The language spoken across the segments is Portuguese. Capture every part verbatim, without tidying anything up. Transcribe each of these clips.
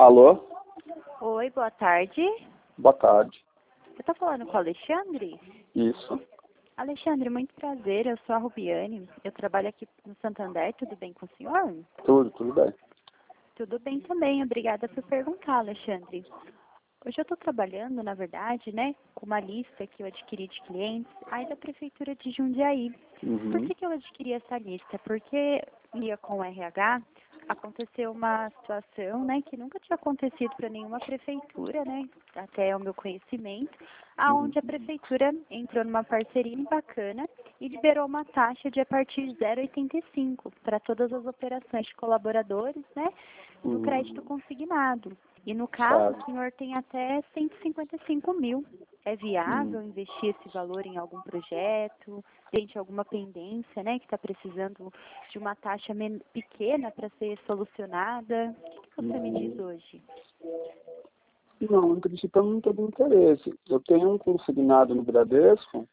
Alô? Oi, boa tarde. Boa tarde. Eu tô falando com o Alexandre? Isso. Alexandre, muito prazer, eu sou a Rubiane, eu trabalho aqui no Santander, tudo bem com o senhor? Tudo, tudo bem. Tudo bem também, obrigada por perguntar, Alexandre. Hoje eu estou trabalhando, na verdade, né, com uma lista que eu adquiri de clientes aí da Prefeitura de Jundiaí. Uhum. Por que, que eu adquiri essa lista? Porque ia com o R H, aconteceu uma situação, né, que nunca tinha acontecido para nenhuma prefeitura, né, até o meu conhecimento, aonde a prefeitura entrou numa parceria bacana e liberou uma taxa de a partir de zero vírgula oitenta e cinco para todas as operações de colaboradores, né, do Uhum. crédito consignado. E no caso, Certo. o senhor tem até cento e cinquenta e cinco mil. É viável Uhum. investir esse valor em algum projeto? Gente, alguma pendência, né, que está precisando de uma taxa men- pequena para ser solucionada? O que que você me diz Uhum. hoje? Não, em princípio eu não tenho interesse. Eu tenho um consignado no Bradesco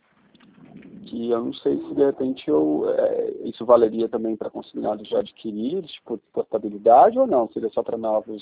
que eu não sei se de repente eu, é, isso valeria também para consignados já adquiridos, tipo portabilidade ou não? Seria só para novos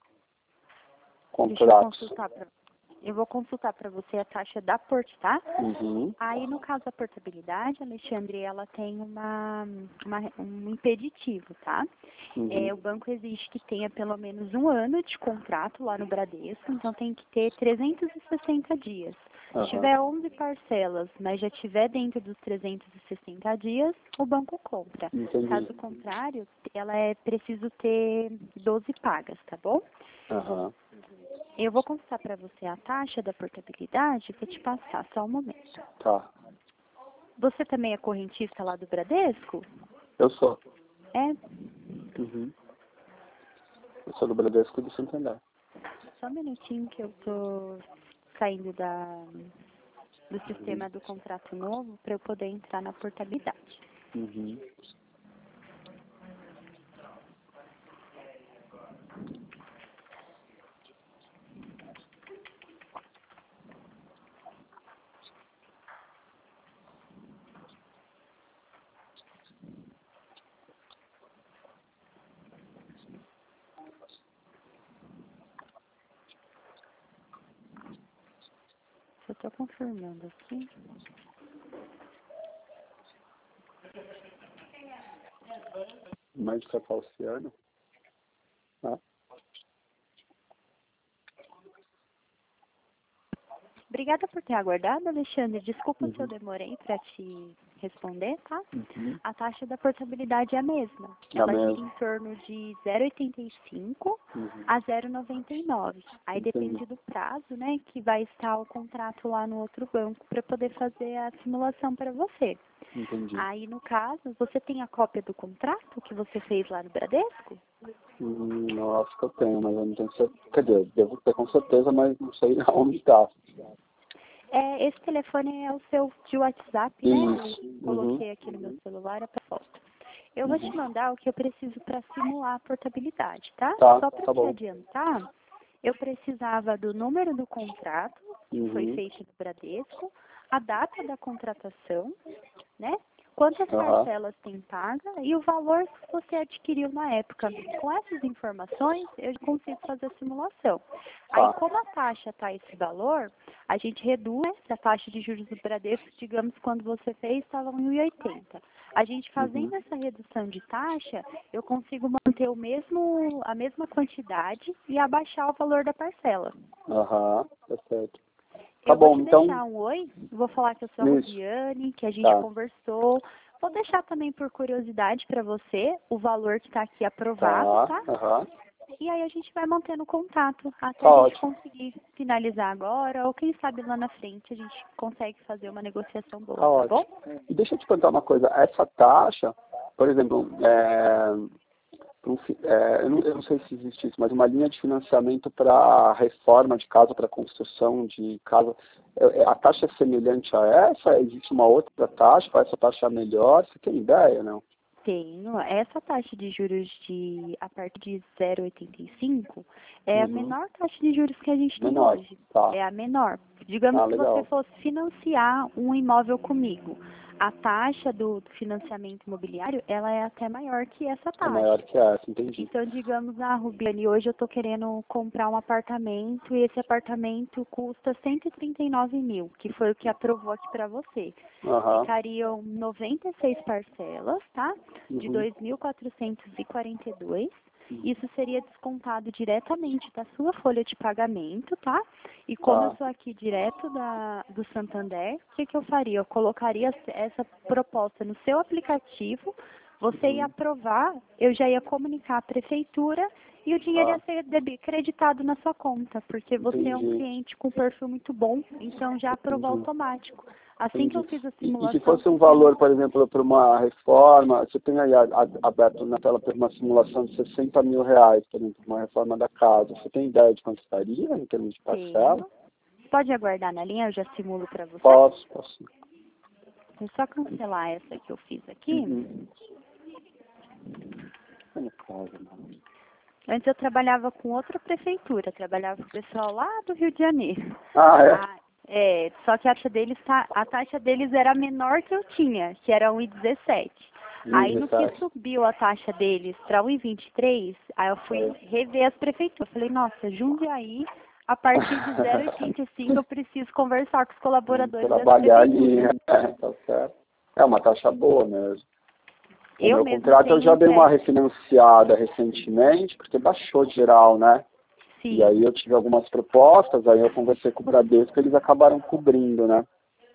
Deixa eu contratos? consultar para eu vou consultar para você a taxa da Port, tá? Uhum. Aí, no caso da portabilidade, Alexandre, ela tem uma, uma- um impeditivo, tá? É, o Uhum. banco exige que tenha pelo menos um ano de contrato lá no Bradesco, então tem que ter trezentos e sessenta dias. Se Aham. tiver onze parcelas, mas já estiver dentro dos trezentos e sessenta dias, o banco compra. Entendi. Caso contrário, ela é preciso ter doze pagas, tá bom? Aham. Eu vou consultar para você a taxa da portabilidade, vou te passar só um momento. Tá. Você também é correntista lá do Bradesco? Eu sou. É? Uhum. Eu sou do Bradesco e do Santander. Só um minutinho que eu tô saindo da, do Uhum. sistema do contrato novo para eu poder entrar na portabilidade. Uhum. Eu estou confirmando aqui. Médica falciano. Ah. Obrigada por ter aguardado, Alexandre. Desculpa se eu Uhum. demorei para te responder, tá? Uhum. A taxa da portabilidade é a mesma. É Ela gira mesmo. em torno de zero vírgula oitenta e cinco Uhum. a zero vírgula noventa e nove. Aí Entendi. depende do prazo, né, que vai estar o contrato lá no outro banco para poder fazer a simulação para você. Entendi. Aí, no caso, você tem a cópia do contrato que você fez lá no Bradesco? Hum, eu acho que eu tenho, mas eu não tenho certeza. Quer dizer, devo ter com certeza, mas não sei aonde está. É, esse telefone é o seu de WhatsApp, né? Isso. Eu Uhum. coloquei aqui no meu celular a foto. Eu vou te Uhum. mandar o que eu preciso para simular a portabilidade, tá? Tá, Só para tá te bom. adiantar, eu precisava do número do contrato, que foi Uhum. feito no Bradesco, a data da contratação, né? Quantas Aham. parcelas tem paga e o valor que você adquiriu na época. Com essas informações, eu consigo fazer a simulação. Aí, Tá. como a taxa está esse valor, a gente reduz a taxa de juros do Bradesco, digamos, quando você fez, estava um vírgula oitenta. A gente Uhum. fazendo essa redução de taxa, eu consigo manter o mesmo, a mesma quantidade e abaixar o valor da parcela. Aham. Tá certo. Tá Eu vou bom, te então. deixar um oi, vou falar que eu sou a Isso. Rubiane, que a gente Tá. conversou. Vou deixar também por curiosidade para você o valor que está aqui aprovado, Tá. tá? Aham. E aí a gente vai mantendo contato até Tá a gente ótimo. conseguir finalizar agora, ou quem sabe lá na frente a gente consegue fazer uma negociação Tá boa, tá bom? ótimo. E deixa eu te perguntar uma coisa. Essa taxa, por exemplo, é, um fi- é, eu, não, eu não sei se existe isso, mas uma linha de financiamento para reforma de casa, para construção de casa, é, é, a taxa é semelhante a essa? Existe uma outra taxa? Qual é essa taxa melhor? Você tem ideia, não? Tenho. Essa taxa de juros de a partir de zero vírgula oitenta e cinco é a Uhum. menor taxa de juros que a gente tem Menor. hoje. Tá. É a menor. Digamos Ah, que você legal. fosse financiar um imóvel comigo. A taxa do financiamento imobiliário, ela é até maior que essa É maior taxa. que essa, entendi. Então, digamos, ah, Rubiane, hoje eu estou querendo comprar um apartamento e esse apartamento custa cento e trinta e nove mil, que foi o que aprovou aqui para você. Aham. Ficariam noventa e seis parcelas, tá? De Uhum. dois mil quatrocentos e quarenta e dois. Isso seria descontado diretamente da sua folha de pagamento, tá? E como Tá. eu sou aqui direto da, do Santander, o que, que eu faria? Eu colocaria essa proposta no seu aplicativo, você ia aprovar, eu já ia comunicar à prefeitura e o dinheiro ia Tá. ser debi- creditado na sua conta, porque você é um Entendi. cliente com perfil muito bom, então já aprovou Entendi. automático. Assim que eu Entendi. fiz a E, e se simulação, fosse um valor, por exemplo, para uma reforma, você tem aí a- a- aberto na tela para uma simulação de sessenta mil reais, por exemplo, uma reforma da casa. Você tem ideia de quanto estaria em termos de parcela? tenho. Pode aguardar na linha, eu já simulo para você. Posso, posso. Vou só cancelar essa que eu fiz aqui. Uhum. Olha a casa, mano. Antes eu trabalhava com outra prefeitura, trabalhava com o pessoal lá do Rio de Janeiro. Ah, é? Ah, é, só que a taxa deles, tá, a taxa deles era menor que eu tinha, que era um e dezessete. Aí no que dezessete. subiu a taxa deles para um e vinte e três, aí eu fui rever as prefeituras. Falei, nossa, Jundiaí, a partir de zero vírgula oitenta e cinco eu preciso conversar com os colaboradores das Trabalhar ali, prefeituras. é, tá certo. É uma taxa boa mesmo. O Eu meu mesmo contrato eu tenho já um dei uma teste. refinanciada recentemente, porque baixou geral, né? Sim. E aí eu tive algumas propostas, aí eu conversei com o Bradesco, eles acabaram cobrindo, né?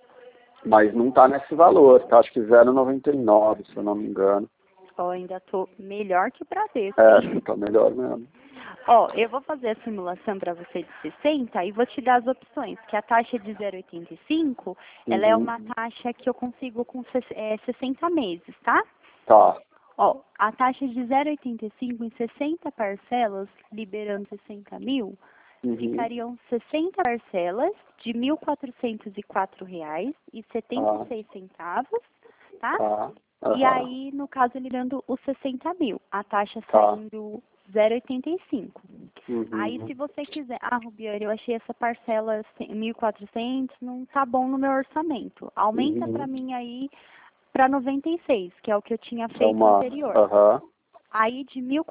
Mas não tá nesse valor, tá? Acho que zero vírgula noventa e nove, se eu não me engano. Ó, ainda tô melhor que o Bradesco, É, hein? acho que tá melhor mesmo. Ó, eu vou fazer a simulação para você de sessenta e vou te dar as opções, que a taxa de zero vírgula oitenta e cinco, ela é Uhum. uma taxa que eu consigo com ses- é, sessenta meses, tá? Tá, Ó, a taxa de zero vírgula oitenta e cinco em sessenta parcelas, liberando sessenta mil, uhum. ficariam sessenta parcelas de mil quatrocentos e quatro reais e setenta e seis centavos, tá? tá. E Aham. aí, no caso, liberando os sessenta mil, a taxa Tá. saindo zero vírgula oitenta e cinco. Uhum. Aí, se você quiser, ah, Rubiane, eu achei essa parcela mil e quatrocentos, não tá bom no meu orçamento. Aumenta Uhum. pra mim aí para noventa e seis, que é o que eu tinha Que é feito uma... anterior. Aham. Aí, de mil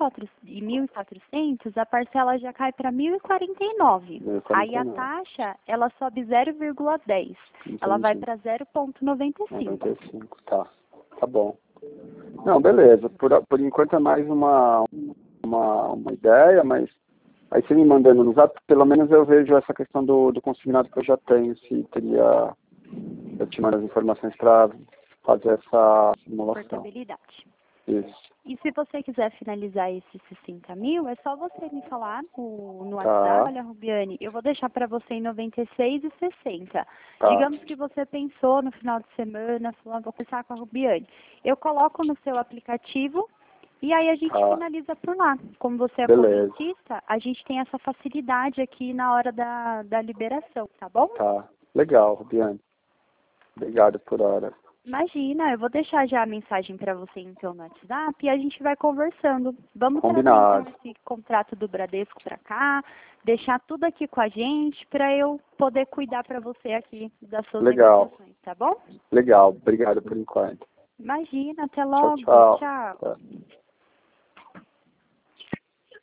e quatrocentos, a parcela já cai para mil e quarenta e nove. mil e Aí, quarenta e a nove. taxa, ela sobe zero vírgula dez. Ela vai Entendi. para zero vírgula noventa e cinco. noventa e cinco, tá. Tá bom. Não, beleza. Por, por enquanto é mais uma, uma, uma ideia, mas aí você me mandando no zap, pelo menos eu vejo essa questão do, do consignado que eu já tenho, se teria, eu te mando as informações para fazer essa simulação. Portabilidade. Isso. E se você quiser finalizar esses sessenta mil, é só você me falar no, no Tá. WhatsApp, olha, Rubiane, eu vou deixar para você em noventa e seis e sessenta. Tá. Digamos que você pensou no final de semana, falando, vou pensar com a Rubiane. Eu coloco no seu aplicativo e aí a gente Tá. finaliza por lá. Como você é Beleza. correntista, a gente tem essa facilidade aqui na hora da, da liberação, tá bom? Tá. Legal, Rubiane. Obrigado por hora. Imagina, eu vou deixar já a mensagem para você então no WhatsApp e a gente vai conversando. Vamos trazer Combinado. então esse contrato do Bradesco para cá, deixar tudo aqui com a gente para eu poder cuidar para você aqui das suas Legal. negociações, tá bom? Legal. Obrigado por enquanto. Imagina, até logo. Tchau, tchau. Tchau. Tá.